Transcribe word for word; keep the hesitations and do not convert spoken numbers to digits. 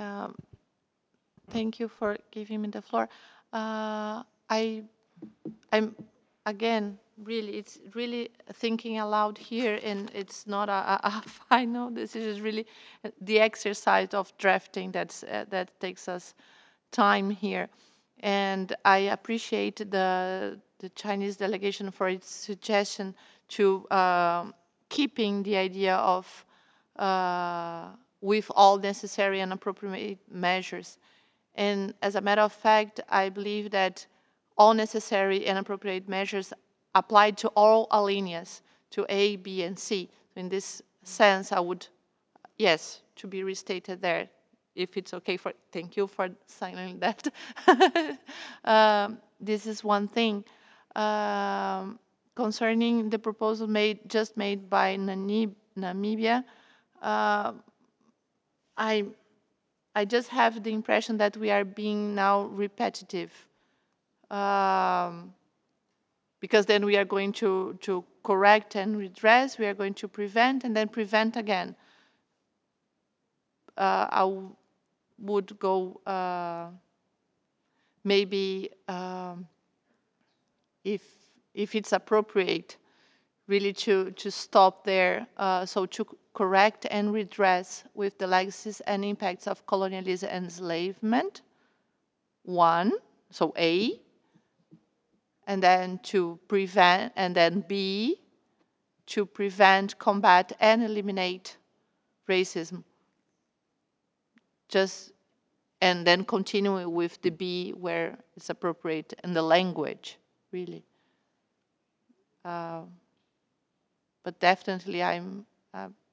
Um, Thank you for giving me the floor. Uh, I, I'm again really, it's really thinking aloud here, and it's not a, a, a final. This is really the exercise of drafting that's uh, that takes us time here, and I appreciate the the Chinese delegation for its suggestion to um, keeping the idea of uh, with all necessary and appropriate measures. And as a matter of fact, I believe that all necessary and appropriate measures apply to all alineas, to A, B, and C. In this sense, I would, yes, to be restated there, if it's okay for, thank you for signing that. um, this is one thing. Um, concerning the proposal made, just made by Namib Namibia, uh, I I just have the impression that we are being now repetitive, um, because then we are going to, to correct and redress, we are going to prevent and then prevent again. Uh, I w would go uh, maybe um, if if it's appropriate, really to to stop there. Uh, so to correct and redress with the legacies and impacts of colonialism and enslavement. One, so A, and then to prevent, and then B, to prevent, combat, and eliminate racism. Just, and then continue with the B where it's appropriate, and the language, really. Uh, but definitely I'm uh,